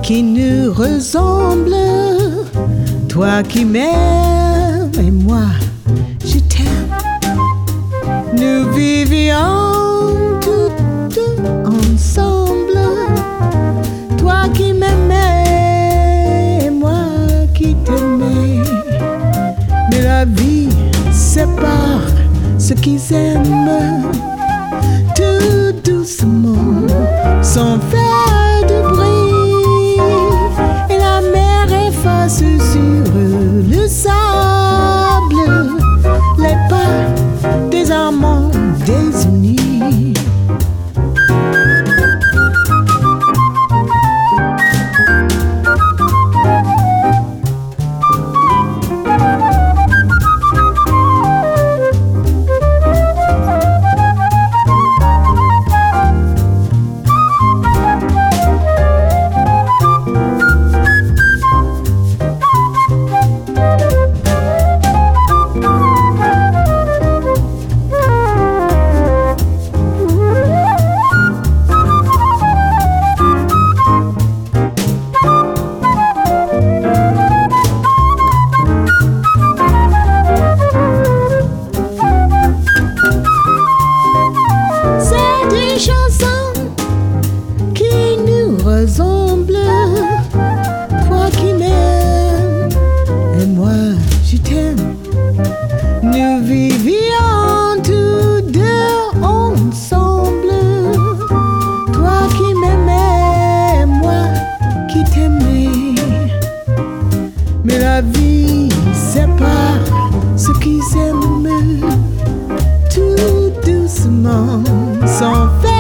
qui nous ressemble, toi qui m'aimes et moi je t'aime. Nous vivions tous ensemble, toi qui m'aimais et moi qui t'aimais. Mais la vie sépare ceux qui s'aiment tout doucement, sans faire de bruit, et la mer efface sur le sable les pas des amants désunis. Ressemble, toi qui m'aimes et moi je t'aime. Nous vivions tous deux ensemble, toi qui m'aimais et moi qui t'aimais. Mais la vie sépare ceux qui s'aiment tout doucement, sans faire